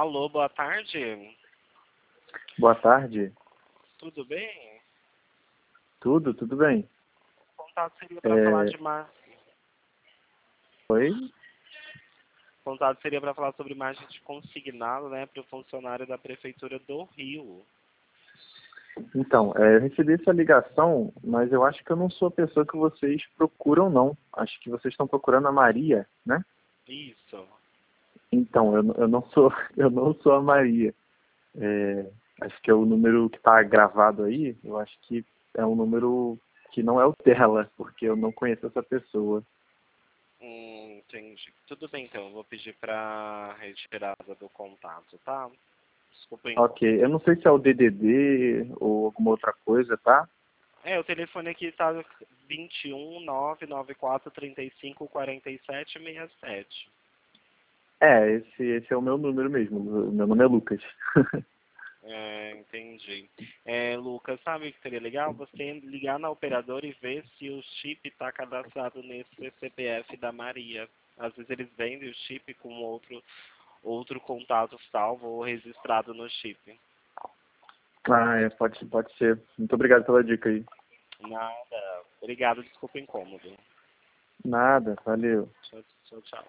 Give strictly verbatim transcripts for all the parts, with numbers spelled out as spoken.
Alô, boa tarde. Boa tarde. Tudo bem? Tudo, tudo bem. O contato seria para É... falar de mar... Oi? O contato seria para falar sobre margem de consignado, né, para o funcionário da Prefeitura do Rio. Então, é, eu recebi essa ligação, mas eu acho que eu não sou a pessoa que vocês procuram, não. Acho que vocês estão procurando a Maria, né? Isso. Então, eu, eu não sou, eu não sou a Maria. É, acho que é o número que está gravado aí, eu acho que é um número que não é o dela, porque eu não conheço essa pessoa. Hum, entendi. Tudo bem, então. Eu vou pedir para retirada do contato, tá? Desculpa o Ok, incômodo. eu não sei se é o D D D ou alguma outra coisa, tá? É, o telefone aqui tá vinte e um, nove nove quatro, trinta e cinco, quarenta e sete, sessenta e sete. É, esse, esse é o meu número mesmo. O meu nome é Lucas. É, entendi. É, Lucas, sabe o que seria legal? Você ligar na operadora e ver se o chip está cadastrado nesse C P F da Maria. Às vezes eles vendem o chip com outro, outro contato salvo ou registrado no chip. Ah, é, pode, pode ser. Muito obrigado pela dica aí. Nada. Obrigado, desculpa o incômodo. Nada, valeu. Tchau, tchau, tchau.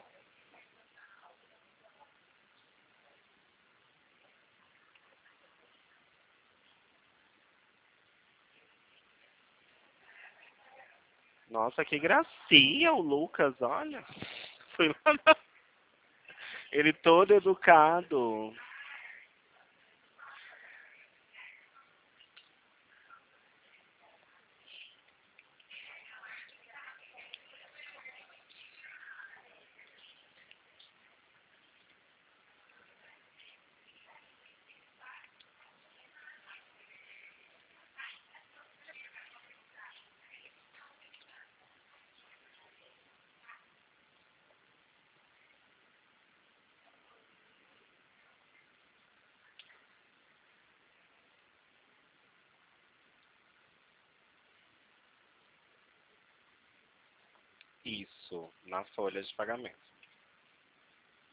Nossa, que gracinha o Lucas, olha. Foi lá na... Ele todo educado. Isso, na folha de pagamento.